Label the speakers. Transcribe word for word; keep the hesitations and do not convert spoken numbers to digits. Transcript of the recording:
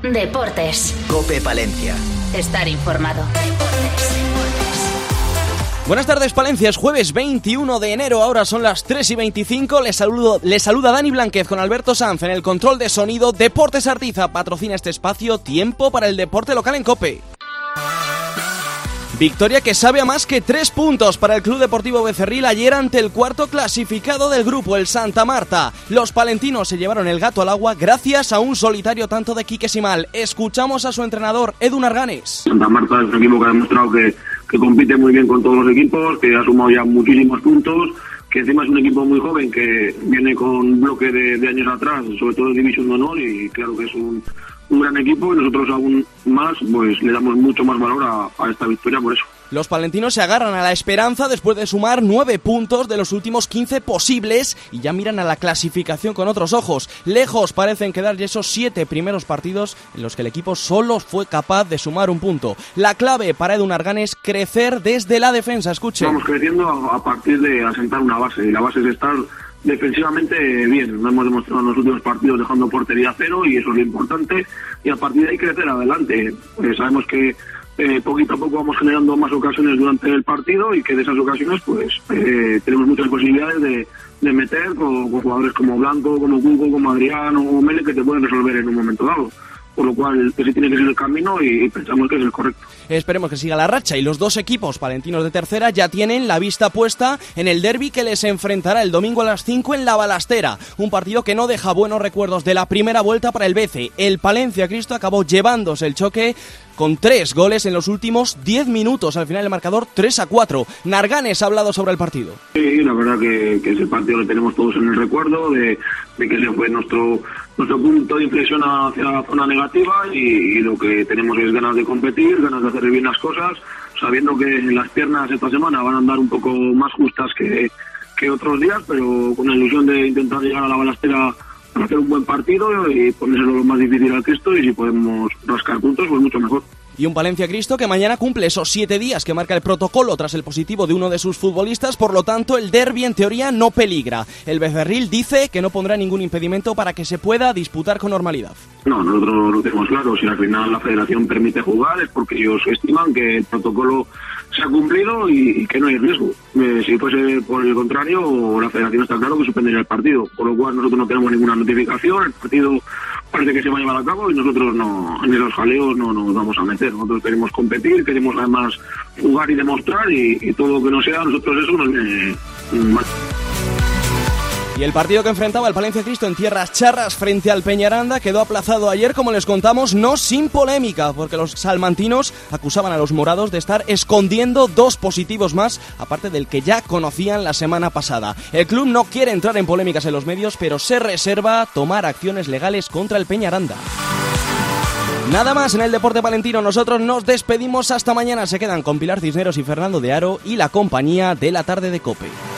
Speaker 1: Deportes.
Speaker 2: COPE Palencia.
Speaker 1: Estar informado. Deportes.
Speaker 3: Buenas tardes, Palencia. Es jueves veintiuno de enero, ahora son las tres y veinticinco. Les, saludo, les saluda Dani Blanquez con Alberto Sanz en el control de sonido. Deportes Artiza patrocina este espacio. Tiempo para el deporte local en COPE. Victoria que sabe a más que tres puntos para el Club Deportivo Becerril ayer ante el cuarto clasificado del grupo, el Santa Marta. Los palentinos se llevaron el gato al agua gracias a un solitario tanto de Quique Simal. Escuchamos a su entrenador, Edu Narganes.
Speaker 4: Santa Marta es un equipo que ha demostrado que, que compite muy bien con todos los equipos, que ha sumado ya muchísimos puntos, que encima es un equipo muy joven que viene con un bloque de, de años atrás, sobre todo de División de Honor, y claro que es un, un gran equipo y nosotros aún más pues le damos mucho más valor a, a esta victoria por eso.
Speaker 3: Los palentinos se agarran a la esperanza después de sumar nueve puntos de los últimos quince posibles y ya miran a la clasificación con otros ojos. Lejos parecen quedar ya esos siete primeros partidos en los que el equipo solo fue capaz de sumar un punto. La clave para Edu Narganes es crecer desde la defensa. Escuche.
Speaker 4: Estamos creciendo a, a partir de asentar una base, y la base es estar defensivamente bien. Lo hemos demostrado en los últimos partidos dejando portería cero y eso es lo importante, y a partir de ahí crecer adelante. Pues sabemos que Eh, poquito a poco vamos generando más ocasiones durante el partido y que de esas ocasiones pues eh, tenemos muchas posibilidades de, de meter con, con jugadores como Blanco, como Cuco, como Adrián o Mele, que te pueden resolver en un momento dado. Por lo cual ese tiene que ser el camino y, y pensamos que es el correcto.
Speaker 3: Esperemos que siga la racha, y los dos equipos palentinos de tercera ya tienen la vista puesta en el derbi que les enfrentará el domingo a las cinco en La Balastera. Un partido que no deja buenos recuerdos de la primera vuelta para el B C. El Palencia Cristo acabó llevándose el choque con tres goles en los últimos diez minutos. Al final el marcador tres a cuatro. Narganes ha hablado sobre el partido.
Speaker 4: Sí, la verdad que, que ese partido lo tenemos todos en el recuerdo, de, de que ese fue nuestro, nuestro punto de inflexión hacia la zona negativa, y, y lo que tenemos es ganas de competir, ganas de hacer bien las cosas, sabiendo que las piernas esta semana van a andar un poco más justas que, que otros días, pero con la ilusión de intentar llegar a La Balastera para hacer un buen partido y ponérselo lo más difícil al Cristo, y si podemos rascar puntos pues mucho mejor.
Speaker 3: Y un Palencia Cristo que mañana cumple esos siete días que marca el protocolo tras el positivo de uno de sus futbolistas, por lo tanto el derbi en teoría no peligra. El Becerril dice que no pondrá ningún impedimento para que se pueda disputar con normalidad.
Speaker 4: No, nosotros lo tenemos claro, si al final la federación permite jugar es porque ellos estiman que el protocolo se ha cumplido y, y que no hay riesgo. Eh, si fuese por el contrario, la federación está claro que suspendería el partido, por lo cual nosotros no tenemos ninguna notificación, el partido parece que se va a llevar a cabo y nosotros no, en esos jaleos no nos vamos a meter. Nosotros queremos competir, queremos además jugar y demostrar, y, y todo lo que no sea, nosotros eso nos viene mal.
Speaker 3: Y el partido que enfrentaba el Palencia Cristo en tierras charras frente al Peñaranda quedó aplazado ayer, como les contamos, no sin polémica, porque los salmantinos acusaban a los morados de estar escondiendo dos positivos más, aparte del que ya conocían la semana pasada. El club no quiere entrar en polémicas en los medios, pero se reserva tomar acciones legales contra el Peñaranda. Nada más en el deporte palentino, nosotros nos despedimos hasta mañana. Se quedan con Pilar Cisneros y Fernando de Aro y la compañía de la tarde de COPE.